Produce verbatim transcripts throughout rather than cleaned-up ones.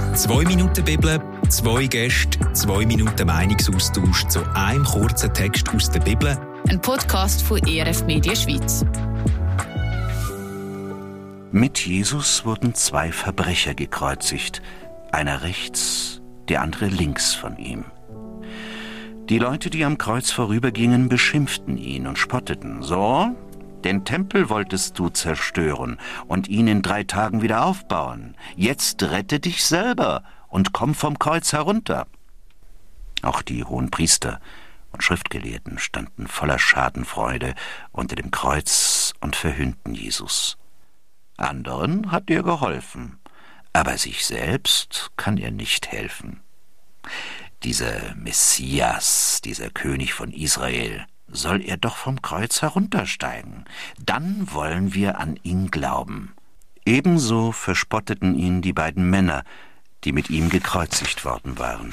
Zwei Minuten Bibel, zwei Gäste, zwei Minuten Meinungsaustausch zu einem kurzen Text aus der Bibel. Ein Podcast von E R F Media Schweiz. Mit Jesus wurden zwei Verbrecher gekreuzigt, einer rechts, der andere links von ihm. Die Leute, die am Kreuz vorübergingen, beschimpften ihn und spotteten. So, den Tempel wolltest du zerstören und ihn in drei Tagen wieder aufbauen. Jetzt rette dich selber und komm vom Kreuz herunter. Auch die Hohenpriester und Schriftgelehrten standen voller Schadenfreude unter dem Kreuz und verhöhnten Jesus. Anderen hat er geholfen, aber sich selbst kann er nicht helfen. Dieser Messias, dieser König von Israel, soll er doch vom Kreuz heruntersteigen. Dann wollen wir an ihn glauben. Ebenso verspotteten ihn die beiden Männer, die mit ihm gekreuzigt worden waren.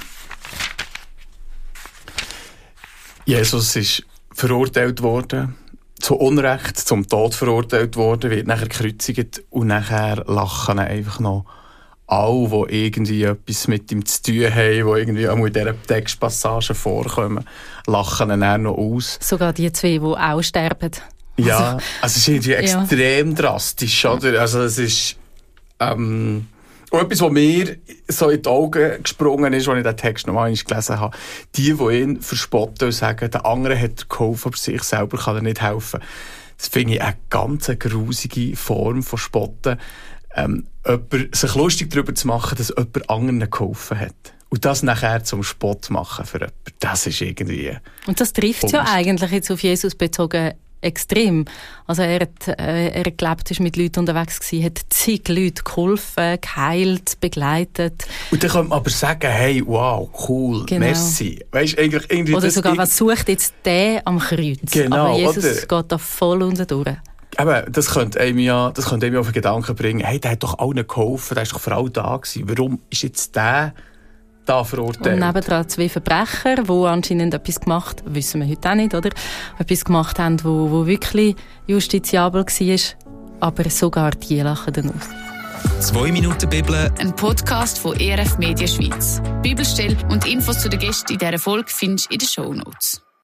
Jesus ist verurteilt worden, zu Unrecht, zum Tod verurteilt worden, wird nachher gekreuzigt und nachher lachen einfach noch alle, die irgendwie etwas mit ihm zu tun haben, die irgendwie auch in dieser Textpassage vorkommen, lachen ihn dann noch aus. Sogar die zwei, die auch sterben. Ja, also, also es ist irgendwie extrem ja. drastisch, oder? Also es ist ähm, auch etwas, was mir so in die Augen gesprungen ist, als ich den Text noch einmal gelesen habe. Die, die ihn verspotten und sagen, der andere hat geholfen, aber sich selber kann er nicht helfen. Das finde ich eine ganz grusige Form von Spotten. Ähm, jemand, sich lustig darüber zu machen, dass jemand anderen geholfen hat. Und das nachher zum Spott machen für jemanden, das ist irgendwie... Und das trifft ja eigentlich jetzt auf Jesus bezogen extrem. Also er hat, äh, er hat gelebt, ist mit Leuten unterwegs gewesen, hat zig Leute geholfen, geheilt, begleitet. Und dann könnte man aber sagen, hey, wow, cool, genau. Merci. Weißt, eigentlich, irgendwie oder das sogar, ich... was sucht jetzt der am Kreuz? Genau, aber Jesus oder? geht da voll unten durch. Eben, das könnte einem ja, das könnte einem ja auf den Gedanken bringen, hey, der hat doch allen geholfen, der ist doch für alle da gewesen. Warum ist jetzt der da verurteilt? Und nebendran zwei Verbrecher, die anscheinend etwas gemacht haben, wissen wir heute auch nicht, oder? Etwas gemacht haben, wo, wo wirklich justiziabel war, aber sogar die lachen dann aus. Zwei Minuten Bibel. Ein Podcast von E R F Media Schweiz. Bibelstelle und Infos zu den Gästen in dieser Folge findest du in den Shownotes.